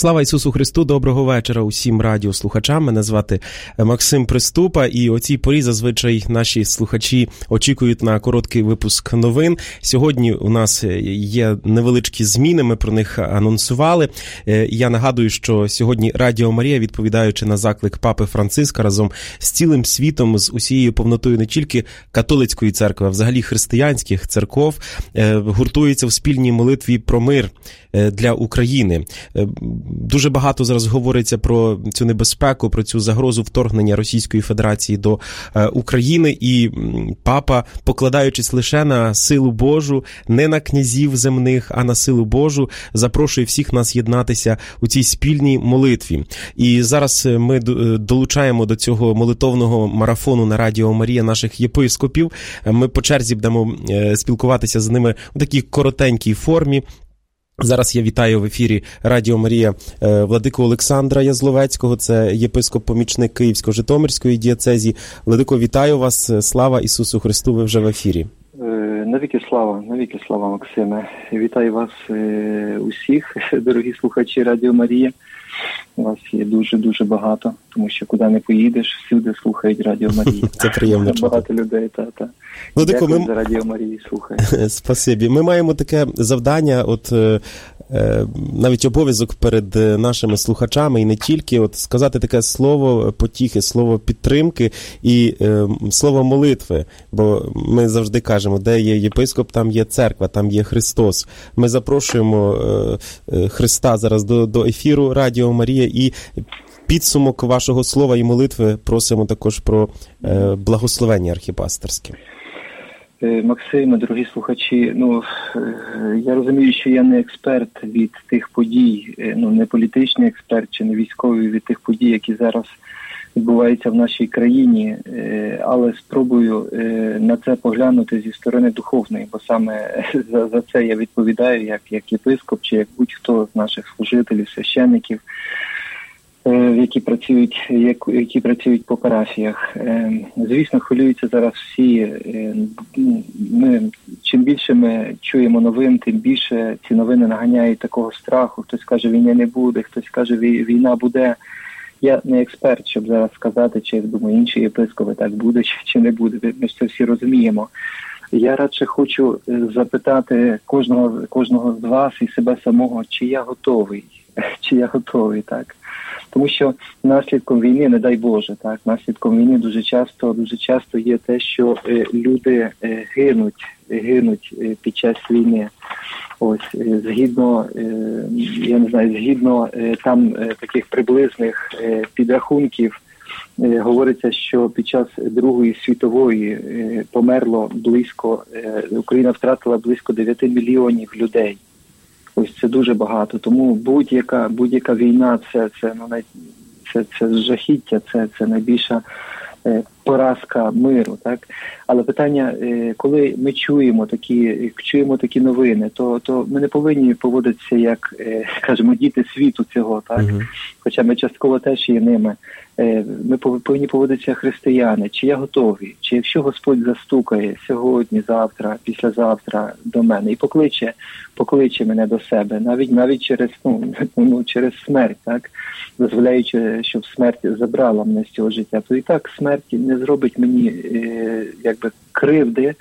Слава Ісусу Христу, доброго вечора усім радіослухачам. Мене звати Максим Приступа, і о цій порі зазвичай наші слухачі очікують на короткий випуск новин. Сьогодні у нас є невеличкі зміни, ми про них анонсували. Я нагадую, що сьогодні Радіо Марія, відповідаючи на заклик Папи Франциска, разом з цілим світом, з усією повнотою не тільки католицької церкви, а взагалі християнських церков, гуртується в спільній молитві про мир для України. Дуже багато зараз говориться про цю небезпеку, про цю загрозу вторгнення Російської Федерації до України, і Папа, покладаючись лише на силу Божу, не на князів земних, а на силу Божу, запрошує всіх нас єднатися у цій спільній молитві. І зараз ми долучаємо до цього молитовного марафону на Радіо Марія наших єпископів. Ми по черзі будемо спілкуватися з ними у такій коротенькій формі. Зараз я вітаю в ефірі Радіо Марія владику Олександра Язловецького, це єпископ-помічник Київсько-Житомирської дієцезії. Владико, вітаю вас, слава Ісусу Христу, ви вже в ефірі. Навіки слава, Максиме. Вітаю вас усіх, дорогі слухачі Радіо Марія. У вас є дуже багато, тому що куди не поїдеш, всюди слухають Радіо Марії. Це приємно. Багато людей, та. Дякую за Радіо Марії, слухають. Спасибі. Ми маємо таке завдання, навіть обов'язок перед нашими слухачами і не тільки, сказати таке слово потіхи, слово підтримки і слово молитви. Бо ми завжди кажемо, де є єпископ, там є церква, там є Христос. Ми запрошуємо Христа зараз до ефіру Радіо Марія, і підсумок вашого слова і молитви просимо також про благословення архіпастерське. Максиме, дорогі слухачі, я розумію, що я не експерт від тих подій, не політичний експерт чи не військовий від тих подій, які зараз відбуваються в нашій країні, але спробую на це поглянути зі сторони духовної, бо саме за це я відповідаю як єпископ чи як будь-хто з наших служителів, священників, які працюють по парафіях. Звісно, хвилюються зараз всі. Чим більше ми чуємо новин, тим більше ці новини наганяють такого страху. Хтось каже, війни не буде, хтось каже, війна буде. Я не експерт, щоб зараз сказати, чи, думаю, інші єпископи так буде, чи не буде. Ми ж це всі розуміємо. Я радше хочу запитати кожного з вас і себе самого, чи я готовий, так? Тому що наслідком війни, не дай Боже, так, наслідком війни дуже часто є те, що люди гинуть під час війни. Згідно там таких приблизних підрахунків, говориться, що під час Другої світової Україна втратила близько 9 мільйонів людей. Це дуже багато. Тому будь-яка війна це жахіття, це найбільша поразка миру, так? Але питання, коли ми чуємо такі новини, то ми не повинні поводитися як, скажімо, діти світу цього, так? Хоча ми частково теж є ними. Ми повинні поводитися християни. Чи я готовий? Чи якщо Господь застукає сьогодні, завтра, післязавтра до мене і покличе мене до себе, навіть через смерть, так? Дозволяючи, щоб смерть забрала мене з цього життя, то і так смерть не зробить мені кривди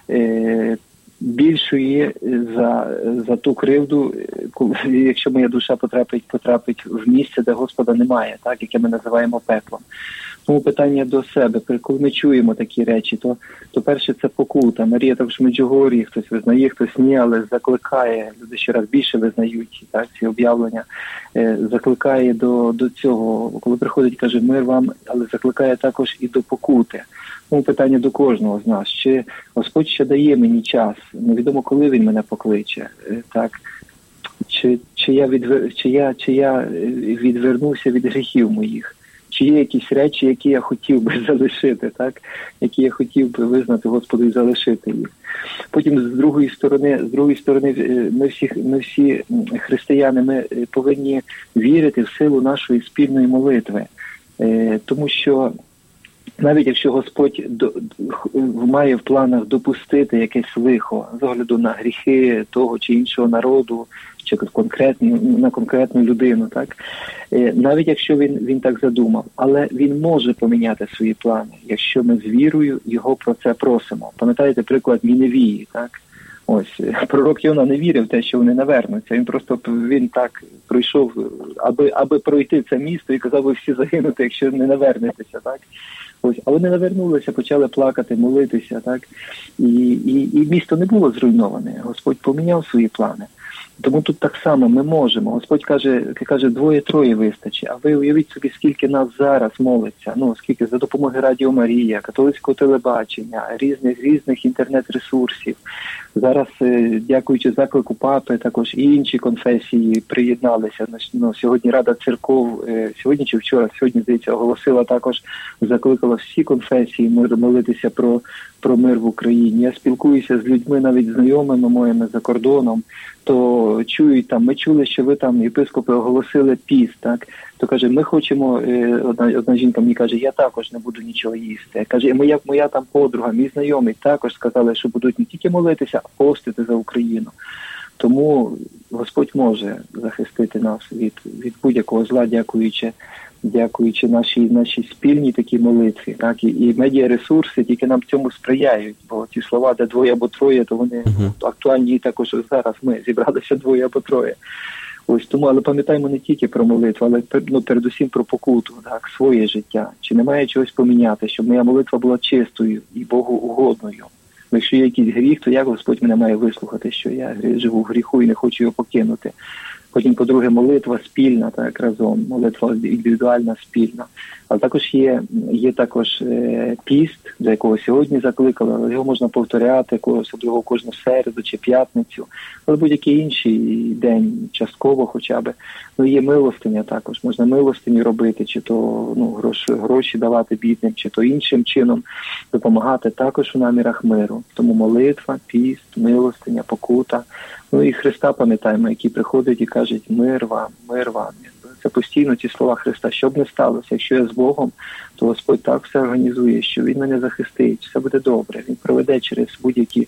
більшої за ту кривду, якщо моя душа потрапить в місце, де Господа немає, так, яке ми називаємо пеклом. Тому питання до себе, коли ми чуємо такі речі, то перше це покута. Марія також в Меджугор'ї, хтось визнає, хтось ні, але закликає, люди ще раз більше визнають, так, ці об'явлення, закликає до цього, коли приходить, каже, мир вам, але закликає також і до покути. Тому питання до кожного з нас, чи Господь ще дає мені час, невідомо, коли Він мене покличе, так, чи я відвернуся від гріхів моїх, чи є якісь речі, які я хотів би залишити, так, які я хотів би визнати Господу і залишити їх. Потім з другої сторони, ми всі християни, ми повинні вірити в силу нашої спільної молитви, тому що навіть якщо Господь має в планах допустити якесь лихо з огляду на гріхи того чи іншого народу, чи на конкретну людину, так? Навіть якщо він так задумав, але він може поміняти свої плани, якщо ми з вірою його про це просимо. Пам'ятаєте приклад Ніневії, так? Ось, пророк Йона не вірив в те, що вони навернуться. Він так пройшов, аби пройти це місто, і казав, ви всі загинути, якщо не навернетеся, так? Ось, а вони навернулися, почали плакати, молитися, так? І місто не було зруйноване. Господь поміняв свої плани. Тому тут так само ми можемо. Господь каже, 2-3 вистачить. А ви уявіть собі, скільки нас зараз молиться. Скільки за допомогою Радіо Марія, католицького телебачення, різних інтернет-ресурсів. Зараз, дякуючи заклику Папи, також і інші конфесії приєдналися. Сьогодні Рада Церков, сьогодні чи вчора, здається, оголосила також, закликала всі конфесії молитися про мир в Україні. Я спілкуюся з людьми, навіть знайомими моїми за кордоном, то чують там, ми чули, що ви там, єпископи, оголосили піст, так? То каже, ми хочемо, одна жінка мені каже, я також не буду нічого їсти. Каже, моя там подруга, мій знайомий також сказали, що будуть не тільки молитися, а постити за Україну. Тому Господь може захистити нас від будь-якого зла, дякуючи нашій спільній такій молитві, так, і медіаресурси тільки нам цьому сприяють, бо ті слова, де 2 або 3, то вони актуальні також зараз. Ми зібралися 2 або 3. Ось тому, але пам'ятаємо не тільки про молитву, але передусім про покуту, так, своє життя. Чи немає чогось поміняти, щоб моя молитва була чистою і Богу угодною? Якщо є якийсь гріх, то як Господь мене має вислухати, що я живу в гріху і не хочу його покинути? Потім, по-друге, молитва спільна, так, разом, молитва індивідуальна, спільна. Але також є також піст, до якого сьогодні закликали, але його можна повторяти, особливо кожну середу чи п'ятницю, але будь-який інший день, частково хоча б. Є милостиня також, можна милостиню робити, чи то гроші давати бідним, чи то іншим чином допомагати також у намірах миру. Тому молитва, піст, милостиня, покута. І Христа пам'ятаємо, який приходить і каже, мир вам, мир вам. Це постійно ці слова Христа. Що б не сталося, якщо я з Богом, то Господь так все організує, що Він мене захистить, все буде добре, Він проведе через будь-які...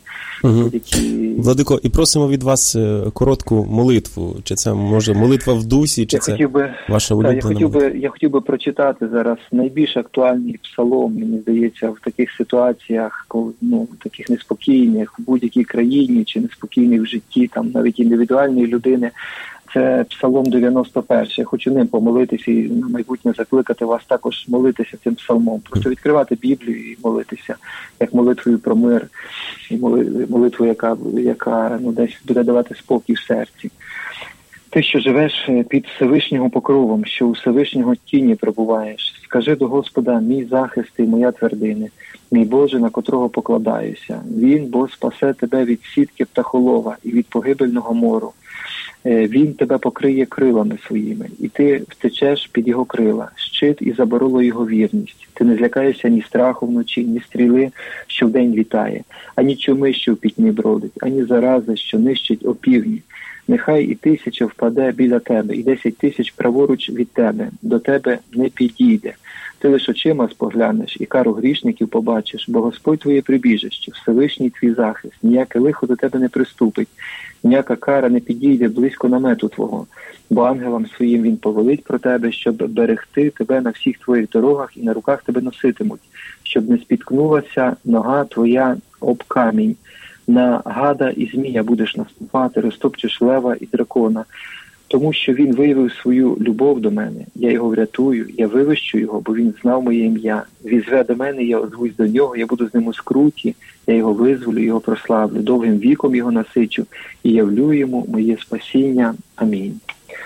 Владико, і просимо від вас коротку молитву. Чи це, може, молитва в дусі, чи це ваша улюблена? Я хотів би прочитати зараз найбільш актуальний псалом, мені здається, в таких ситуаціях, коли, таких неспокійних, в будь-якій країні, чи неспокійних в житті, там, навіть індивідуальної людини. Це Псалом 91. Я хочу ним помолитися і на майбутнє закликати вас також молитися цим псалмом. Просто відкривати Біблію і молитися, як молитвою про мир, і молитву, яка десь буде давати спокій в серці. Ти, що живеш під Всевишнього покровом, що у Всевишнього тіні перебуваєш, скажи до Господа, мій захист і моя твердиня, мій Боже, на котрого покладаюся. Він, бо спасе тебе від сітки птахолова і від погибельного мору. Він тебе покриє крилами своїми, і ти втечеш під його крила, щит і забороло його вірність. Ти не злякаєшся ні страху вночі, ні стріли, що вдень літає, ані чуми, що в пітьмі бродить, ані зарази, що нищить опівдні. Нехай і 1000 впаде біля тебе, і 10 тисяч праворуч від тебе, до тебе не підійде. Ти лиш очима споглянеш і кару грішників побачиш, бо Господь твоє прибіжище, Всевишній твій захист, ніяке лихо до тебе не приступить, ніяка кара не підійде близько намету твого, бо ангелам своїм він повелить про тебе, щоб берегти тебе на всіх твоїх дорогах і на руках тебе носитимуть, щоб не спіткнулася нога твоя об камінь. На гада і змія будеш наступати, розтопчеш лева і дракона. Тому що він виявив свою любов до мене, я його врятую, я вивищу його, бо він знав моє ім'я. Візве до мене, я озвусь до нього, я буду з ним у скруті, я його визволю, його прославлю, довгим віком його насичу і явлю йому моє спасіння. Амінь.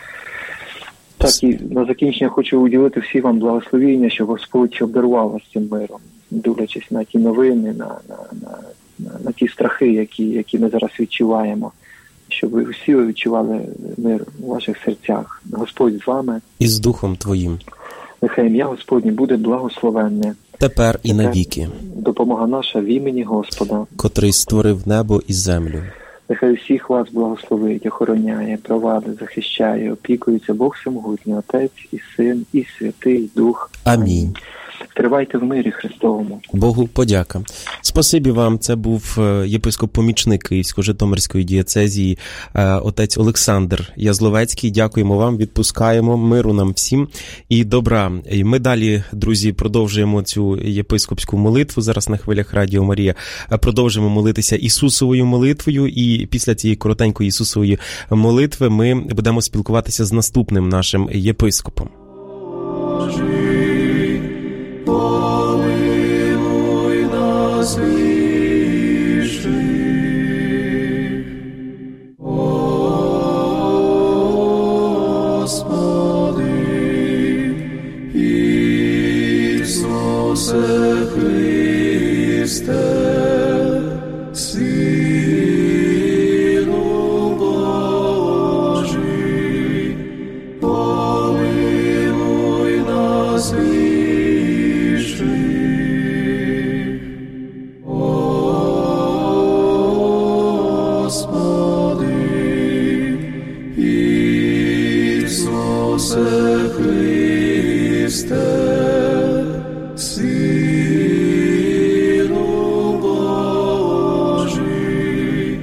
Так, і на закінчення хочу уділити всі вам благословіння, що Господь обдарував вас цим миром, дивлячись на ті новини, на ті страхи, які ми зараз відчуваємо. Щоб ви всі відчували мир у ваших серцях. Господь з вами. І з Духом Твоїм. Нехай ім'я Господнє буде благословенне. Тепер і навіки. Допомога наша в імені Господа. Котрий створив небо і землю. Нехай всіх вас благословить, охороняє, провадить, захищає, опікується Бог Всемогутній, Отець і Син, і Святий Дух. Амінь. Тривайте в мирі Христовому. Богу подяка. Спасибі вам. Це був єпископ-помічник Київсько-Житомирської дієцезії отець Олександр Язловецький. Дякуємо вам, відпускаємо, миру нам всім і добра. І ми далі, друзі, продовжуємо цю єпископську молитву зараз на хвилях Радіо Марія. Продовжуємо молитися Ісусовою молитвою, і після цієї коротенької Ісусової молитви ми будемо спілкуватися з наступним нашим єпископом. Помилуй нас грішних, Господи, Ісусе Христе, Сину Божий, помилуй нас грішних. Ісусе Христе, Сину Божий,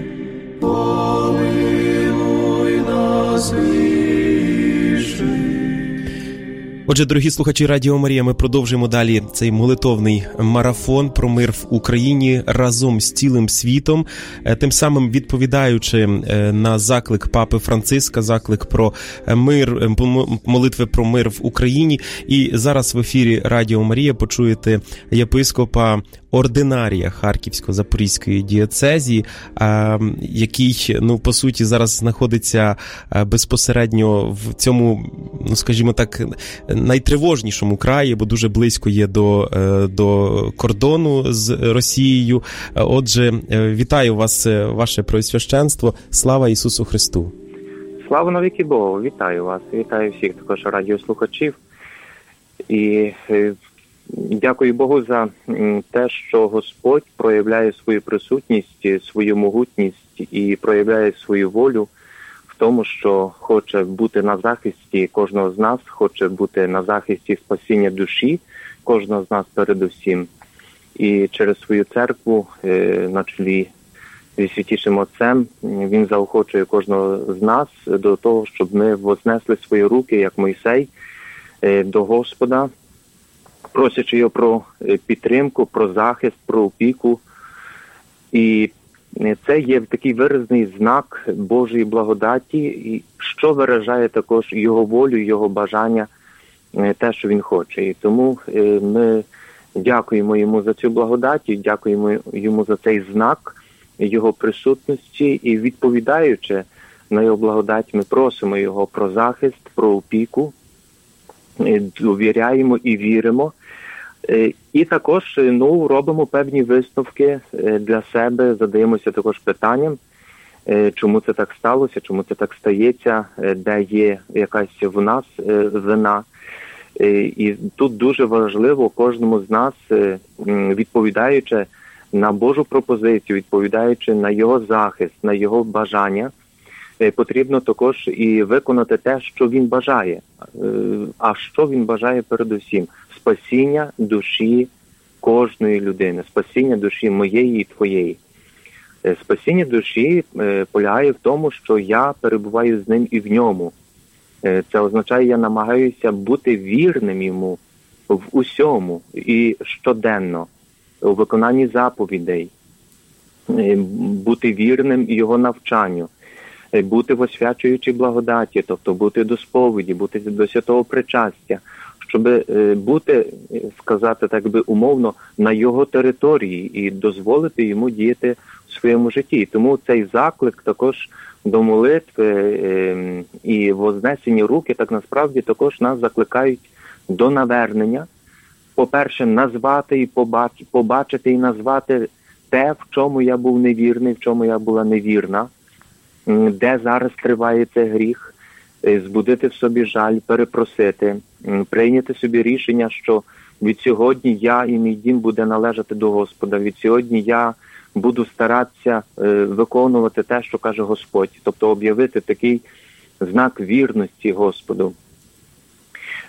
помилуй нас грішних. Отже, дорогі слухачі Радіо Марія, ми продовжуємо далі цей молитовний марафон про мир в Україні разом з цілим світом, тим самим відповідаючи на заклик Папи Франциска, заклик про мир, молитви про мир в Україні. І зараз в ефірі Радіо Марія почуєте єпископа ординарія Харківсько-Запорізької дієцезії, який, по суті, зараз знаходиться безпосередньо в цьому, скажімо так, найтривожнішому краї, бо дуже близько є до кордону з Росією. Отже, вітаю вас, ваше Преосвященство. Слава Ісусу Христу! Слава навіки Богу! Вітаю вас! Вітаю всіх також радіослухачів. І дякую Богу за те, що Господь проявляє свою присутність, свою могутність і проявляє свою волю в тому, що хоче бути на захисті кожного з нас, хоче бути на захисті спасіння душі кожного з нас передусім. І через свою церкву на чолі зі Святішим Отцем він заохочує кожного з нас до того, щоб ми вознесли свої руки, як Мойсей, до Господа, просячи його про підтримку, про захист, про опіку. І це є такий виразний знак Божої благодаті, що виражає також його волю, його бажання, те, що він хоче. І тому ми дякуємо йому за цю благодать, дякуємо йому за цей знак його присутності, і відповідаючи на його благодать, ми просимо його про захист, про опіку, довіряємо і віримо. І також робимо певні висновки для себе, задаємося також питанням, чому це так сталося, чому це так стається, де є якась в нас вина. І тут дуже важливо кожному з нас, відповідаючи на Божу пропозицію, відповідаючи на його захист, на його бажання, потрібно також і виконати те, що він бажає. А що він бажає передусім? Спасіння душі кожної людини, спасіння душі моєї і твоєї. Спасіння душі полягає в тому, що я перебуваю з ним і в ньому. Це означає, я намагаюся бути вірним йому в усьому і щоденно, у виконанні заповідей, бути вірним його навчанню, бути в освячуючій благодаті, тобто бути до сповіді, бути до святого причастя, щоб бути, сказати так би умовно, на його території і дозволити йому діяти в своєму житті. Тому цей заклик також до молитви і вознесені руки, так насправді також нас закликають до навернення. По-перше, назвати і побачити і назвати те, в чому я був невірний, в чому я була невірна, де зараз триває цей гріх, збудити в собі жаль, перепросити, прийняти собі рішення, що від сьогодні я і мій дім буде належати до Господа, від сьогодні я буду старатися виконувати те, що каже Господь, тобто об'явити такий знак вірності Господу.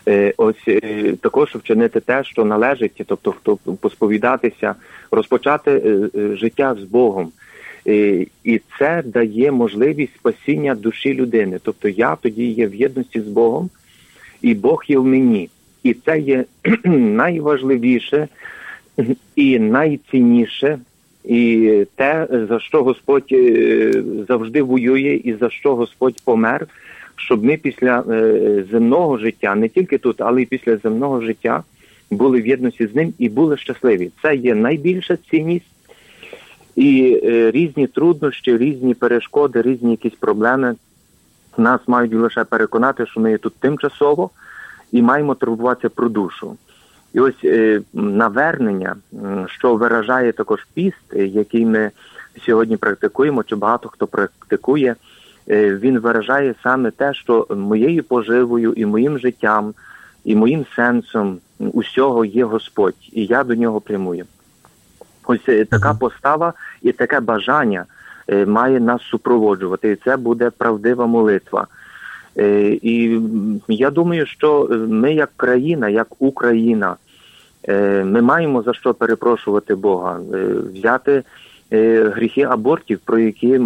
Також вчинити те, що належить, тобто посповідатися, розпочати життя з Богом. І це дає можливість спасіння душі людини. Тобто я тоді є в єдності з Богом, і Бог є в мені. І це є найважливіше і найцінніше, і те, за що Господь завжди воює і за що Господь помер, щоб ми після земного життя, не тільки тут, але й після земного життя, були в єдності з Ним і були щасливі. Це є найбільша цінність. І різні труднощі, різні перешкоди, різні якісь проблеми нас мають лише переконати, що ми є тут тимчасово і маємо турбуватися про душу. І ось навернення, що виражає також піст, який ми сьогодні практикуємо, чи багато хто практикує, він виражає саме те, що моєю поживою і моїм життям, і моїм сенсом усього є Господь, і я до нього прямую. Ось така постава і таке бажання має нас супроводжувати, і це буде правдива молитва. І я думаю, що ми як країна, як Україна, ми маємо за що перепрошувати Бога, взяти гріхи абортів, про які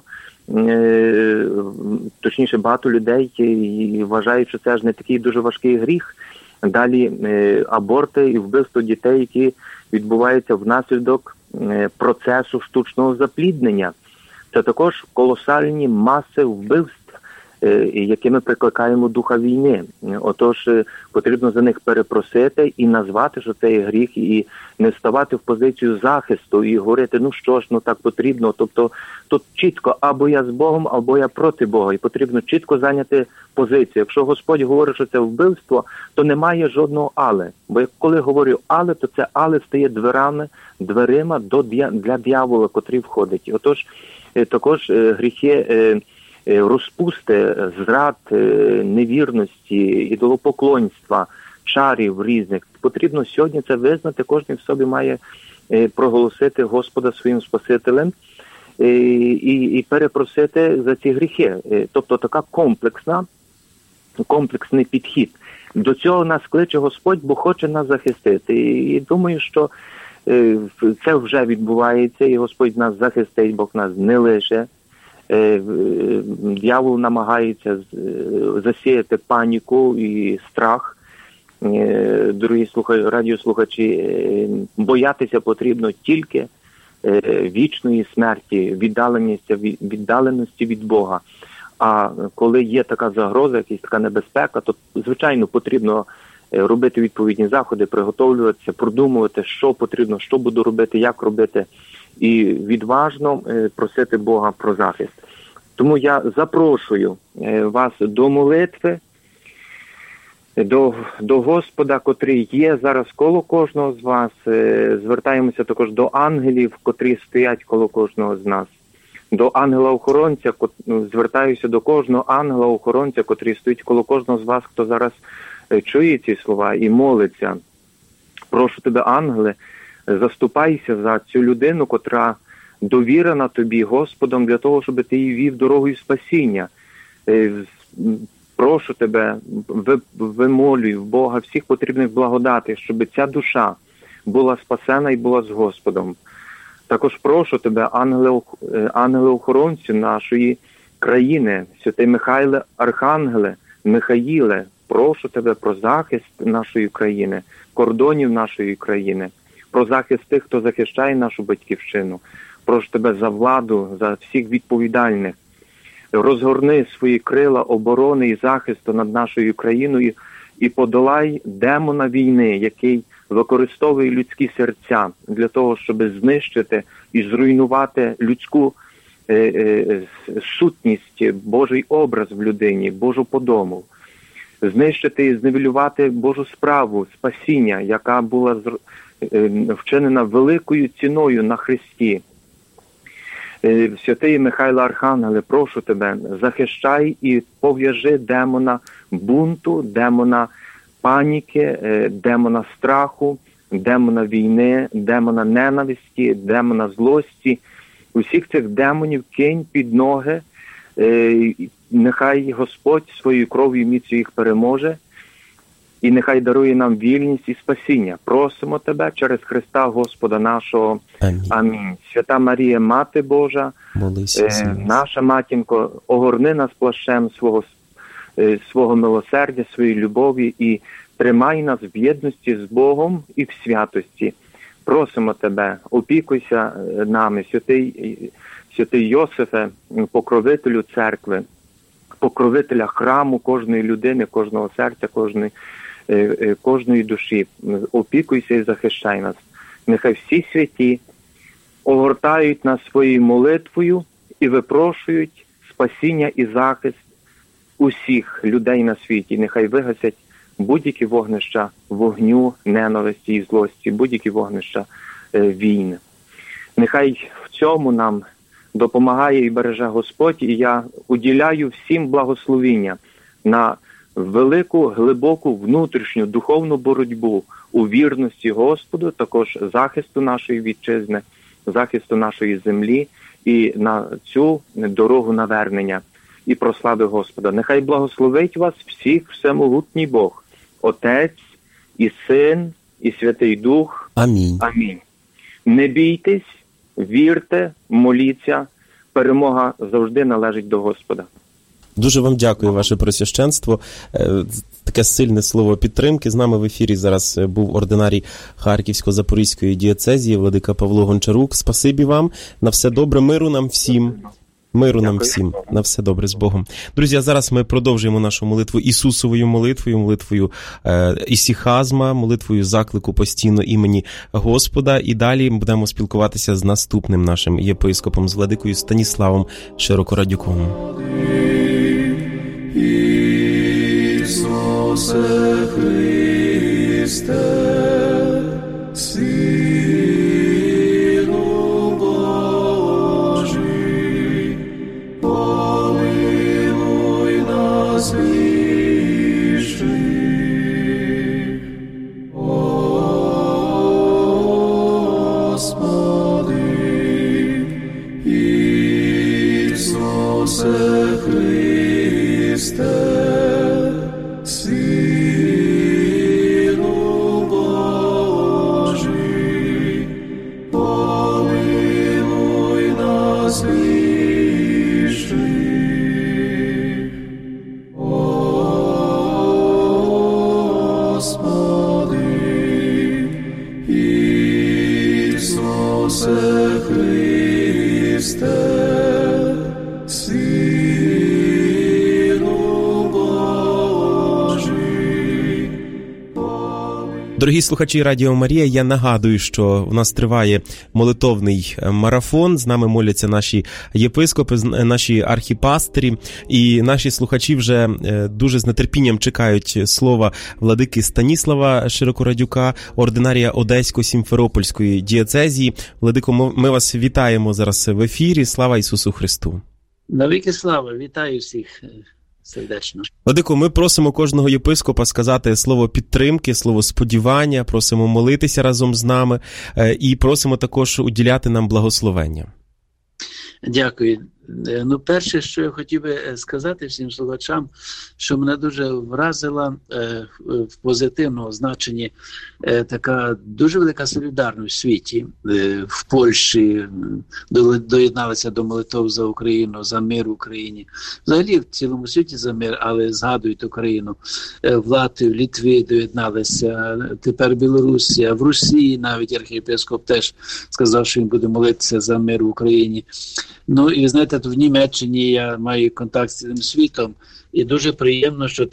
точніше багато людей вважають, що це ж не такий дуже важкий гріх. Далі аборти і вбивство дітей, які відбуваються внаслідок процесу штучного запліднення. Це також колосальні маси вбивств, якими прикликаємо духа війни. Отож, потрібно за них перепросити і назвати, що це є гріх, і не ставати в позицію захисту і говорити, так потрібно. Тобто тут чітко або я з Богом, або я проти Бога. І потрібно чітко зайняти позицію. Якщо Господь говорить, що це вбивство, то немає жодного «але». Бо коли говорю «але», то це «але» стає дверима для диявола, котрий входить. Отож, також гріхи розпусти, зрад, невірності, ідолопоклонства, чарів різних. Потрібно сьогодні це визнати, кожен в собі має проголосити Господа своїм Спасителем і перепросити за ці гріхи. Тобто така комплексний підхід. До цього нас кличе Господь, бо хоче нас захистити. І думаю, що це вже відбувається, і Господь нас захистить, Бог нас не лише. Диявол намагається засіяти паніку і страх. Дорогі радіослухачі, боятися потрібно тільки вічної смерті, віддаленості від Бога. А коли є така загроза, якась така небезпека, то, звичайно, потрібно робити відповідні заходи, приготовлюватися, продумувати, що потрібно, що буду робити, як робити, і відважно просити Бога про захист. Тому я запрошую вас до молитви, до Господа, котрий є зараз коло кожного з вас. Звертаємося також до ангелів, котрі стоять коло кожного з нас. До ангела-охоронця, звертаюся до кожного ангела-охоронця, котрий стоїть коло кожного з вас, хто зараз чує ці слова і молиться. Прошу тебе, ангеле, заступайся за цю людину, котра довірена тобі Господом для того, щоб ти її вів дорогою спасіння. Прошу тебе, вимолюй в Бога всіх потрібних благодатей, щоб ця душа була спасена і була з Господом. Також прошу тебе, ангели-охоронцю нашої країни, святий Михайле, Архангеле, Михаїле, прошу тебе про захист нашої країни, кордонів нашої країни, про захист тих, хто захищає нашу батьківщину. Прошу тебе за владу, за всіх відповідальних. Розгорни свої крила оборони і захисту над нашою країною і подолай демона війни, який використовує людські серця для того, щоб знищити і зруйнувати людську сутність, Божий образ в людині, Божу подобу. Знищити і зневелювати Божу справу, спасіння, яка була вчинена великою ціною на Христі. Святий Михайло Архангеле, прошу тебе, захищай і пов'яжи демона бунту, демона паніки, демона страху, демона війни, демона ненависті, демона злості. Усіх цих демонів кинь під ноги, нехай Господь своєю кров'ю міцю їх переможе. і нехай дарує нам вільність і спасіння. Просимо Тебе через Христа Господа нашого. Амінь. Амінь. Свята Марія, Мати Божа, наша матінко, огорни нас плащем свого милосердя, своєї любові і тримай нас в єдності з Богом і в святості. Просимо Тебе, опікуйся нами, святий Йосифе, покровителю церкви, покровителя храму кожної людини, кожного серця, кожної душі. Опікуйся і захищай нас. Нехай всі святі огортають нас своєю молитвою і випрошують спасіння і захист усіх людей на світі. Нехай вигасять будь-які вогнища вогню, ненависті і злості, будь-які вогнища війни. Нехай в цьому нам допомагає і береже Господь, і я уділяю всім благословіння на велику, глибоку внутрішню духовну боротьбу у вірності Господу, також захисту нашої вітчизни, захисту нашої землі і на цю дорогу навернення і прослави Господа. Нехай благословить вас всіх всемогутній Бог, Отець і Син і Святий Дух. Амінь. Амінь. Не бійтесь, вірте, моліться. Перемога завжди належить до Господа. Дуже вам дякую, ваше пресвященство. Таке сильне слово підтримки. З нами в ефірі зараз був ординарій Харківсько-Запорізької дієцезії владика Павло Гончарук. Спасибі вам. На все добре. Миру нам всім. Миру нам всім. На все добре, з Богом. Друзі, а зараз ми продовжуємо нашу молитву Ісусовою молитвою ісіхазма, молитвою заклику постійно імені Господа. І далі будемо спілкуватися з наступним нашим єпископом, з владикою Станіславом Широкорадюком. Ісусе Христе, Сину Божий, помилуй нас грішних. Господи, Ісусе Христе, Сину Божий, помилуй нас грішних. Господи, Ісусе Христе, Дорогі слухачі Радіо Марія, я нагадую, що у нас триває молитовний марафон. З нами моляться наші єпископи, наші архіпастирі, і наші слухачі вже дуже з нетерпінням чекають слова владики Станіслава Широкорадюка, ординарія Одесько-Сімферопольської дієцезії. Владико, ми вас вітаємо зараз в ефірі. Слава Ісусу Христу! Навіки слава! Вітаю всіх сердечно. Владико, ми просимо кожного єпископа сказати слово підтримки, слово сподівання, просимо молитися разом з нами і просимо також уділяти нам благословення. Дякую. Ну, перше, що я хотів би сказати всім слухачам, що мене дуже вразила в позитивному значенні така дуже велика солідарність в світі. В Польщі доєдналися до молитов за Україну, за мир в Україні. Взагалі в цілому світі за мир, але згадують Україну. В Латвії, в Літві доєдналися, тепер Білорусія, в Росії навіть архієпископ теж сказав, що він буде молитися за мир в Україні. Ну і знаєте, в Німеччині я маю контакт з цілим світом, і дуже приємно, що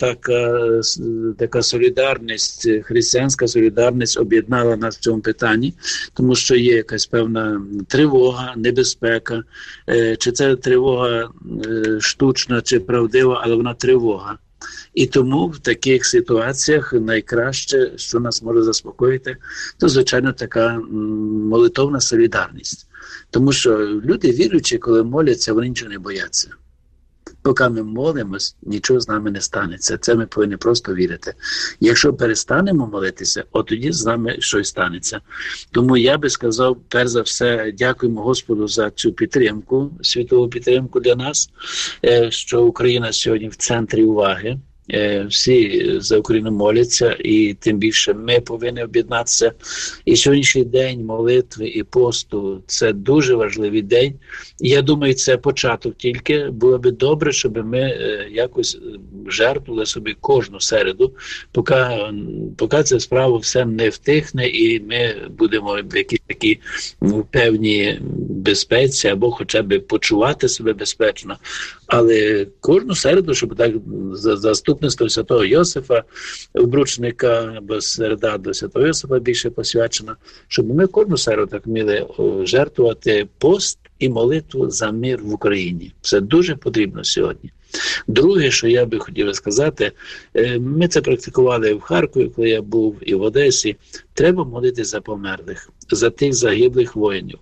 така солідарність, християнська солідарність об'єднала нас в цьому питанні, тому що є якась певна тривога, небезпека, чи це тривога штучна, чи правдива, але вона тривога. І тому в таких ситуаціях найкраще, що нас може заспокоїти, то, звичайно, така молитовна солідарність. Тому що люди віруючі, коли моляться, вони нічого не бояться. Поки ми молимось, нічого з нами не станеться. Це ми повинні просто вірити. Якщо перестанемо молитися, от тоді з нами щось станеться. Тому я би сказав, перш за все, дякуємо Господу за цю підтримку, світову підтримку для нас, що Україна сьогодні в центрі уваги. всі за Україну моляться, і тим більше ми повинні об'єднатися. І сьогоднішній день молитви і посту – це дуже важливий день. І я думаю, це початок тільки. Було би добре, щоб ми якось жертвували собі кожну середу, поки ця справа все не втихне, і ми будемо в якійсь такій певній безпеці, або хоча б почувати себе безпечно. Але кожну середу, щоб так заступництво Святого Йосифа, обручника, або середа до Святого Йосифа більше посвячена, щоб ми кожну середу так вміли жертвувати пост і молитву за мир в Україні. Це дуже потрібно сьогодні. Друге, що я би хотів сказати, ми це практикували в Харкові, коли я був, і в Одесі. Треба молитися за померлих, за тих загиблих воїнів.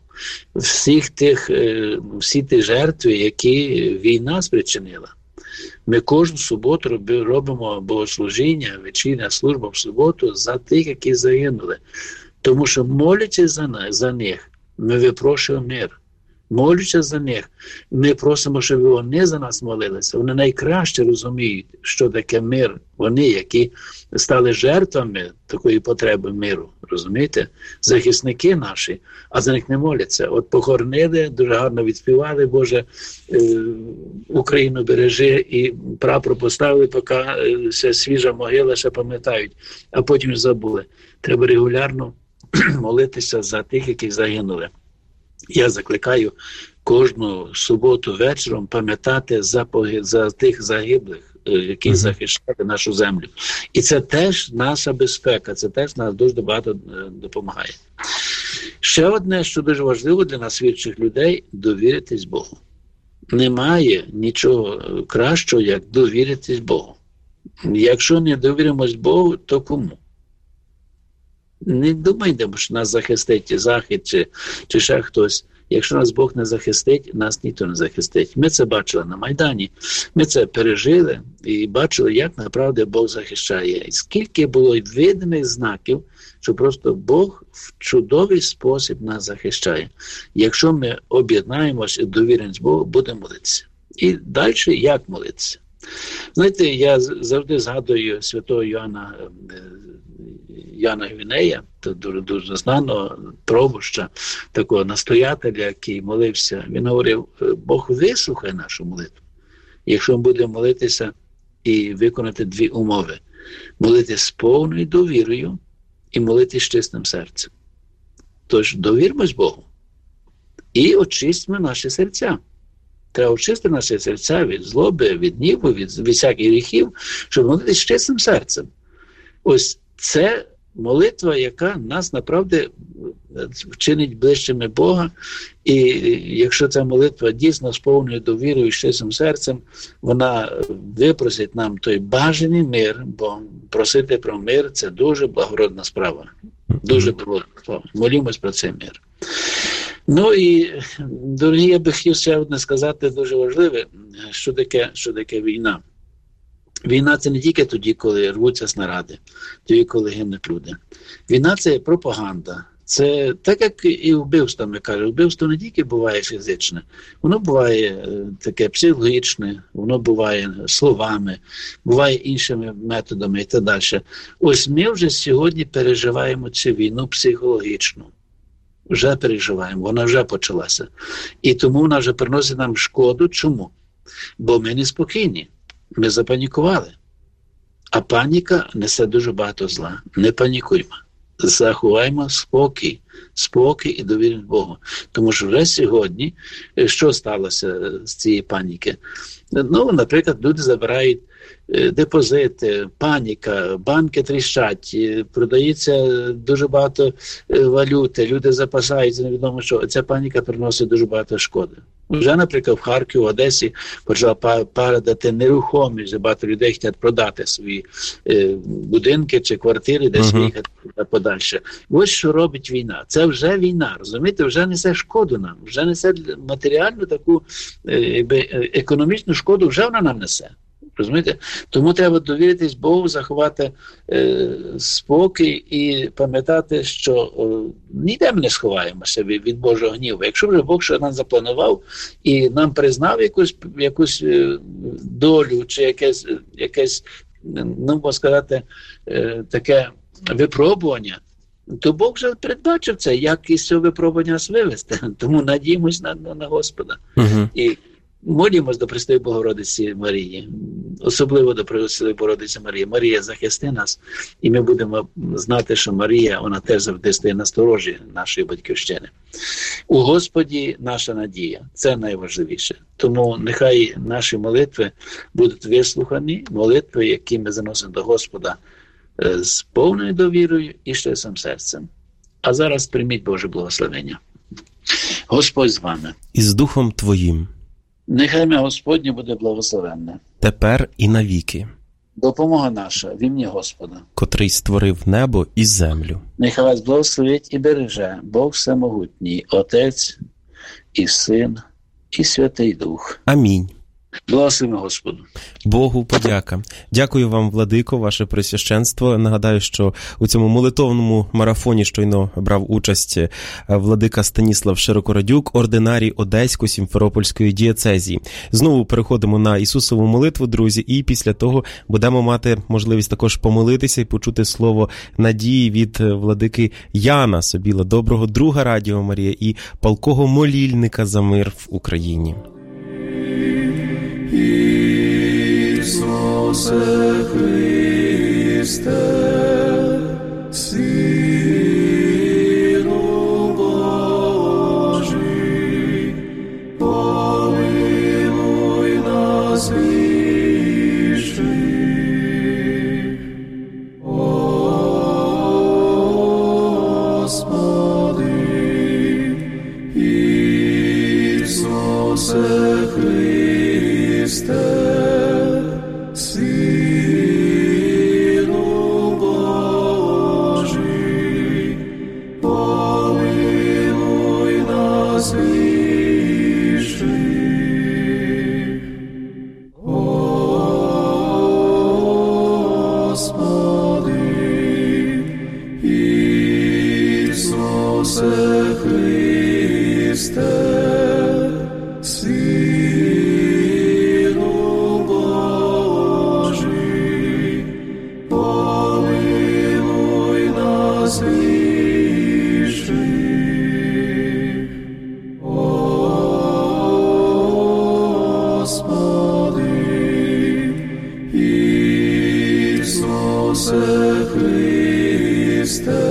Всі ті жертви, які війна спричинила. Ми кожну суботу робимо богослужіння, вечірня служба в суботу за тих, які загинули. Тому що молячись за них, ми випрошуємо мир. Молячись за них, ми просимо, щоб вони за нас молилися. Вони найкраще розуміють, що таке мир. Вони, які стали жертвами такої потреби миру, розумієте? Захисники наші, а за них не моляться. От похоронили, дуже гарно відспівали, Боже, Україну бережи, і прапор поставили, поки ще свіжа могила, ще пам'ятають, а потім забули. Треба регулярно молитися за тих, які загинули. Я закликаю кожну суботу вечором пам'ятати за тих загиблих, які захищали нашу землю. І це теж наша безпека, це теж нас дуже багато допомагає. Ще одне, що дуже важливо для нас, віруючих людей, довіритись Богу. Немає нічого кращого, як довіритись Богу. Якщо не довіримось Богу, то кому? Не думайте, що нас захистить Захід чи ще хтось. Якщо нас Бог не захистить, нас ніхто не захистить. Ми це бачили на Майдані, ми це пережили і бачили, як направді Бог захищає. І скільки було видимих знаків, що просто Бог в чудовий спосіб нас захищає. Якщо ми об'єднаємося і довіримось Богу, будемо молитися. І далі як молитися? Знаєте, я завжди згадую святого Яна Гвінея, дуже знаного пробуща, такого настоятеля, який молився. Він говорив, Бог вислухає нашу молитву. Якщо ми будемо молитися і виконати дві умови. Молитися з повною довірою і молитися з чистим серцем. Тож довірмось Богу і очистимо наші серця. Треба очистити наші серця від злоби, від гніву, від всяких гріхів, щоб молитися з чистим серцем. Ось це молитва, яка нас, направді, вчинить ближчими Бога. І якщо ця молитва дійсно з повною довірою і чистим серцем, вона випросить нам той бажаний мир, бо просити про мир – це дуже благородна справа. Дуже благородна справа. Молімось про цей мир. Ну і, дорогі, я би хотів ще одне сказати дуже важливе, що таке війна. Війна – це не тільки тоді, коли рвуться снаряди, тоді, коли гинуть люди. Війна – це пропаганда. Це так, як і вбивство, ми кажемо. Вбивство не тільки буває фізичне, воно буває таке психологічне, воно буває словами, буває іншими методами і так далі. Ось ми вже сьогодні переживаємо цю війну психологічну. Вже переживаємо, вона вже почалася. І тому вона вже приносить нам шкоду. Чому? Бо ми неспокійні. Ми запанікували. А паніка несе дуже багато зла. Не панікуймо. Заховаємо спокій і довір'я Богу. Тому що вже сьогодні, що сталося з цієї паніки? Ну, наприклад, люди забирають депозити, паніка, банки тріщать, продається дуже багато валюти, люди запасаються, невідомо що. Ця паніка приносить дуже багато шкоди. Вже, наприклад, в Харкові, в Одесі почала падати нерухомість, багато людей хочуть продати свої будинки чи квартири, десь виїхати подальше. Ось що робить війна. Це вже війна, розумієте? Вже несе шкоду нам, вже несе матеріальну таку економічну шкоду, вже вона нам несе. Розумієте? Тому треба довіритись Богу, заховати спокій і пам'ятати, що ніде ми не сховаємося від Божого гніву. Якщо вже Бог що нам запланував і нам признав якусь долю чи якесь ну, можна сказати, таке випробування, то Бог вже передбачив це, як із цього випробування нас вивести. Тому надіємось на Господа. І молімось до Пресвятої Богородиці Марії, особливо до Пресвятої Богородиці Марії. Марія, захисти нас, і ми будемо знати, що Марія, вона теж завжди стоїть на сторожі нашої батьківщини. У Господі наша надія, це найважливіше. Тому нехай наші молитви будуть вислухані, молитви, які ми заносимо до Господа з повною довірою і щирим серцем. А зараз прийміть Боже благословення. Господь з вами. І з Духом Твоїм. Нехай ім'я Господнє буде благословенне. Тепер і навіки. Допомога наша в ім'я Господа, котрий створив небо і землю. Нехай вас благословить і береже Бог Всемогутній, Отець і Син і Святий Дух. Амінь. Благословимо Господу. Богу подяка. Дякую вам, владико, ваше пресвященство. Нагадаю, що у цьому молитовному марафоні щойно брав участь владика Станіслав Широкородюк, ординарій Одесько-Сімферопольської дієцезії. Знову переходимо на Ісусову молитву, друзі, і після того будемо мати можливість також помолитися і почути слово надії від владики Яна Собіла, доброго друга Радіо Марія і палкого молільника за мир в Україні. Ісусе Христе, Сину Божий, помилуй нас грішних. Господи, Ісусе Христе, Сину Божий, помилуй нас грішних. Господи, Ісусе Христе, Сину Божий, помилуй нас грішних. Господи, Ісусе Христе,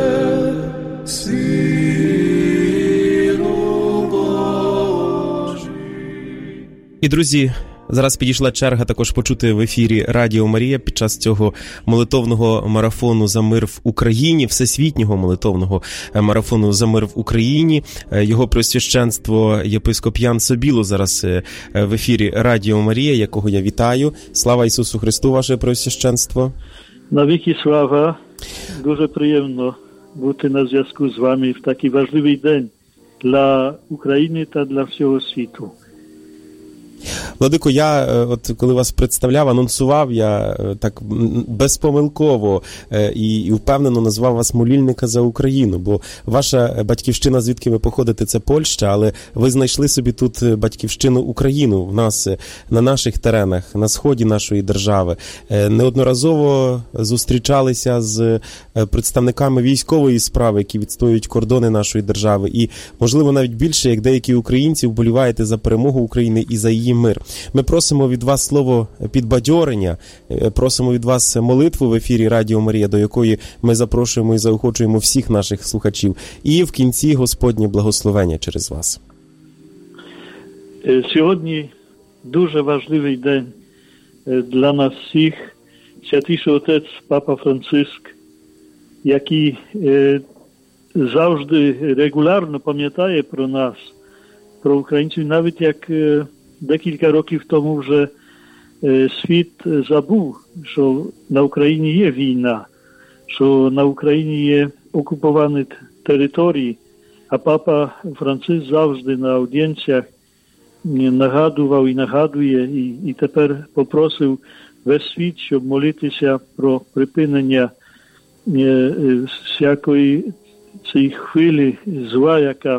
Сину Божий. І, друзі, зараз підійшла черга також почути в ефірі Радіо Марія під час цього молитовного марафону «За мир в Україні», всесвітнього молитовного марафону «За мир в Україні». Його Преосвященство єпископ Ян Собіло зараз в ефірі Радіо Марія, якого я вітаю. Слава Ісусу Христу, ваше Преосвященство. Навіки слава. Дуже приємно бути на зв'язку з вами в такий важливий день для України та для всього світу. Владико, я, от коли вас представляв, анонсував, я так безпомилково і впевнено назвав вас молільника за Україну, бо ваша батьківщина, звідки ви походите, це Польща, але ви знайшли собі тут батьківщину Україну в нас, на наших теренах, на сході нашої держави. Неодноразово зустрічалися з представниками військової справи, які відстоюють кордони нашої держави, і, можливо, навіть більше, як деякі українці, вболіваєте за перемогу України і за її мир. Ми просимо від вас слово підбадьорення, просимо від вас молитву в ефірі Радіо Марія, до якої ми запрошуємо і заохочуємо всіх наших слухачів. І в кінці Господнє благословення через вас. Сьогодні дуже важливий день для нас всіх. Святіший Отець Папа Франциск, який завжди регулярно пам'ятає про нас, про українців, навіть як декілька років тому вже світ забув, що на Україні є війна, що на Україні є окуповані території, а Папа Франциск завжди на аудієнціях нагадував і нагадує, і тепер попросив весь світ, щоб молитися про припинення всякої цієї хвилі зла, яка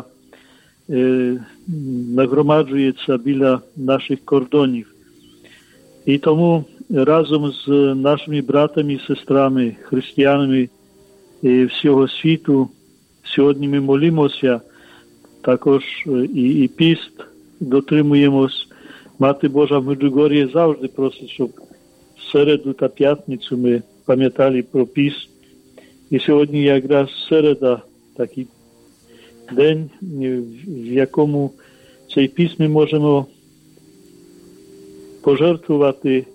нагромаджується біля наших кордонів. І тому разом з нашими братами і сестрами, християнами всього світу, сьогодні ми молимося, також і піст дотримуємось. Мати Божа в Меджугор'ї завжди просить, щоб в середу та п'ятницю ми пам'ятали про піст. І сьогодні якраз середа, такий день, в якому цей піст ми можемо пожертвувати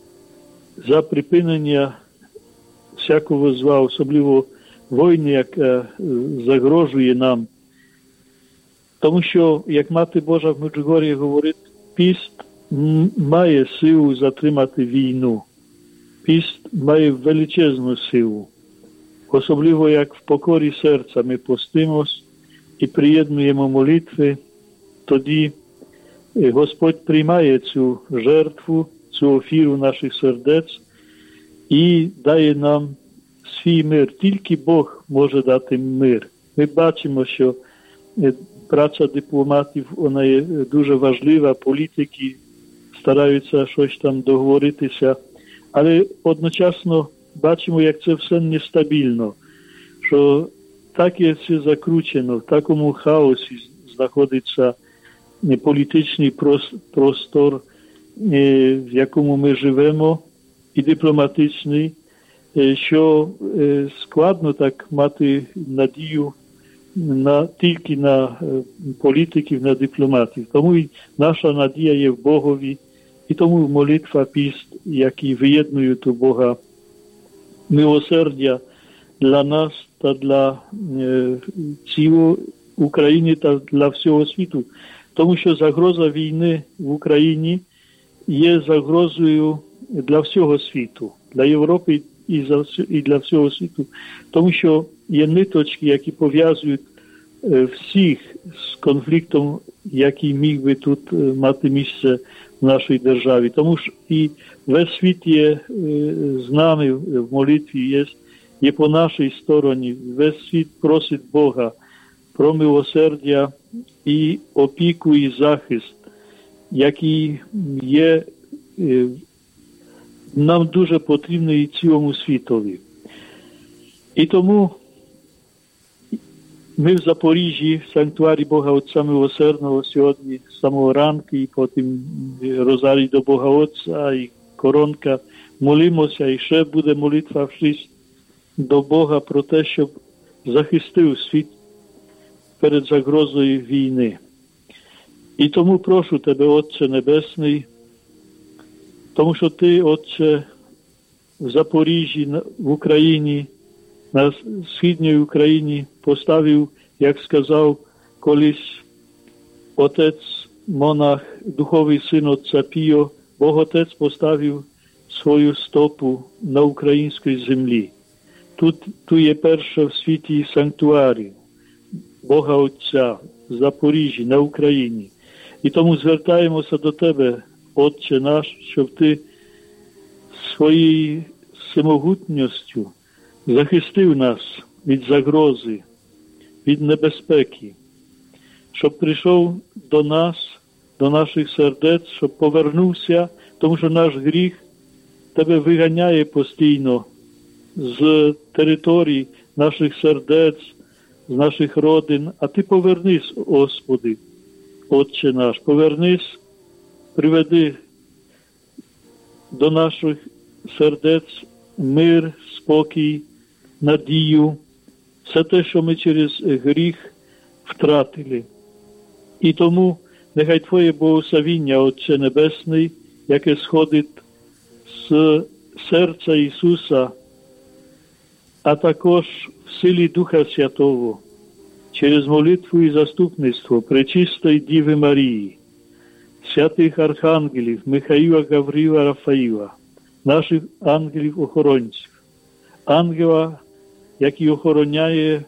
за припинення всякого зла, особливо війни, яка загрожує нам. Тому що, як Мати Божа в Меджугор'ї говорить, піст має силу затримати війну. Піст має величезну силу. Особливо, як в покорі серця ми постимось і приєднуємо молитви, тоді Господь приймає цю жертву, цю офіру наших сердець і дає нам свій мир. Тільки Бог може дати мир. Ми бачимо, що праця дипломатів, вона є дуже важлива, політики стараються щось там договоритися, але одночасно бачимо, як це все нестабільно, що так є все закручено, в такому хаосі знаходиться політичний простор, в якому ми живемо, і дипломатичний, що складно так мати надію тільки на політиків, на дипломатів. Тому і наша надія є в Богові, і тому молитва, піст, які виєднують у Бога милосердя для нас та для цілої України та для всього світу. Тому що загроза війни в Україні є загрозою для всього світу, для Європи і для всього світу. Тому що є ниточки, які пов'язують всіх з конфліктом, який міг би тут мати місце в нашій державі. Тому що і весь світ є з нами в молитві, є по нашій стороні. Весь світ просить Бога про милосердя і опіку і захист, який є нам дуже потрібний цілому світові. І тому ми в Запоріжжі, в санктуарі Бога Отця Милосердного, сьогодні з самого ранку, і потім розарій до Бога Отця, і коронка, молимося, і ще буде молитва в 6 до Бога про те, щоб захистив світ перед загрозою війни. І тому прошу Тебе, Отче Небесний, тому що Ти, Отче, в Запоріжжі, в Україні, на східній Україні поставив, як сказав колись отець монах, духовий син отця Піо, Бог Отець поставив свою стопу на українській землі. Тут є перше в світі санктуарій Бога Отця в Запоріжжі, на Україні. І тому звертаємося до Тебе, Отче наш, щоб Ти своєю всемогутністю захистив нас від загрози, від небезпеки, щоб прийшов до нас, до наших сердець, щоб повернувся, тому що наш гріх Тебе виганяє постійно з територій наших сердець, з наших родин, а Ти повернись, Господи, Отче наш, повернись, приведи до наших сердець мир, спокій, надію, все те, що ми через гріх втратили. І тому нехай Твоє благословіння, Отче Небесний, яке сходить з серця Ісуса, а також в силі Духа Святого, через молитву і заступництво Пречистої Діви Марії, святих архангелів Михаїла, Гаврила, Рафаїла, наших ангелів-охоронців, ангела, який охороняє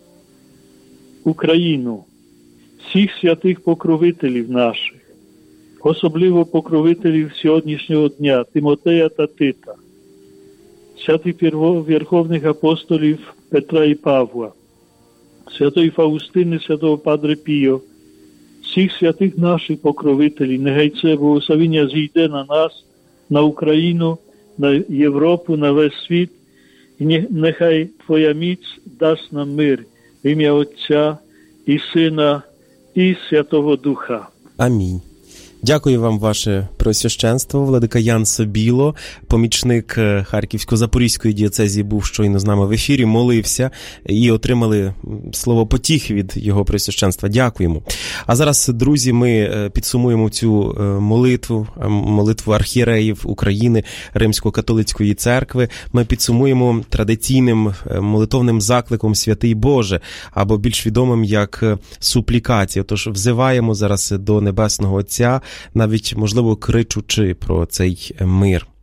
Україну, всіх святих покровителів наших, особливо покровителів сьогоднішнього дня, Тимотея та Тита, святих верховних апостолів Петра і Павла, святої Фаустини, святого Падре Піо, всіх святих наших покровителів, нехай це благословення зійде на нас на Україну, на Європу, на весь світ. І нехай Твоя міць дасть нам мир в ім'я Отця і Сина і Святого Духа. Амінь. Дякую вам, ваше преосвященство. Владика Ян Собіло, помічник Харківсько-Запорізької дієцезії, був щойно з нами в ефірі, молився і отримали слово потіхи від його преосвященства. Дякуємо. А зараз, друзі, ми підсумуємо цю молитву архієреїв України Римсько-католицької церкви. Ми підсумуємо традиційним молитовним закликом «Святий Боже», або більш відомим як суплікація. Тож взиваємо зараз до Небесного Отця, навіть, можливо, кричучи про цей мир.